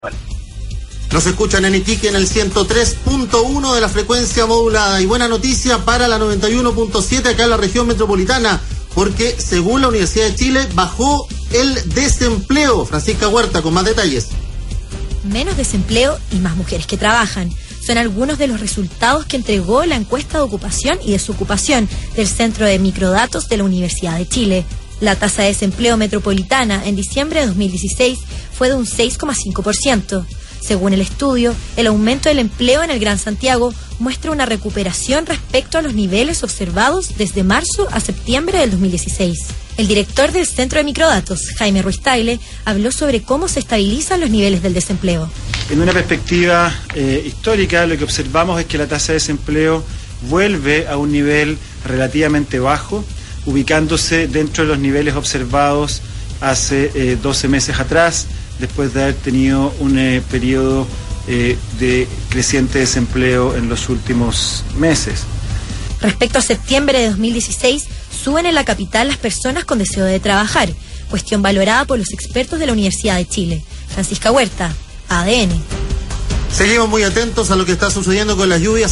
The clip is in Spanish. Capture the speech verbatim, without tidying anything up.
Bueno. Nos escuchan en Iquique en el ciento tres punto uno de la frecuencia modulada. Y buena noticia para la noventa y uno punto siete acá en la región metropolitana, porque según la Universidad de Chile bajó el desempleo. Francisca Huerta con más detalles. Menos desempleo y más mujeres que trabajan. Son algunos de los resultados que entregó la encuesta de ocupación y desocupación del Centro de Microdatos de la Universidad de Chile. La tasa de desempleo metropolitana en diciembre de dos mil dieciséis fue de un seis coma cinco por ciento. Según el estudio, el aumento del empleo en el Gran Santiago muestra una recuperación respecto a los niveles observados desde marzo a septiembre del dos mil dieciséis. El director del Centro de Microdatos, Jaime Ruiz Tagle, habló sobre cómo se estabilizan los niveles del desempleo. En una perspectiva eh, histórica, lo que observamos es que la tasa de desempleo vuelve a un nivel relativamente bajo, ubicándose dentro de los niveles observados hace eh, doce meses atrás, después de haber tenido un eh, periodo eh, de creciente desempleo en los últimos meses. Respecto a septiembre de dos mil dieciséis, suben en la capital las personas con deseo de trabajar, cuestión valorada por los expertos de la Universidad de Chile. Francisca Huerta, A D N. Seguimos muy atentos a lo que está sucediendo con las lluvias.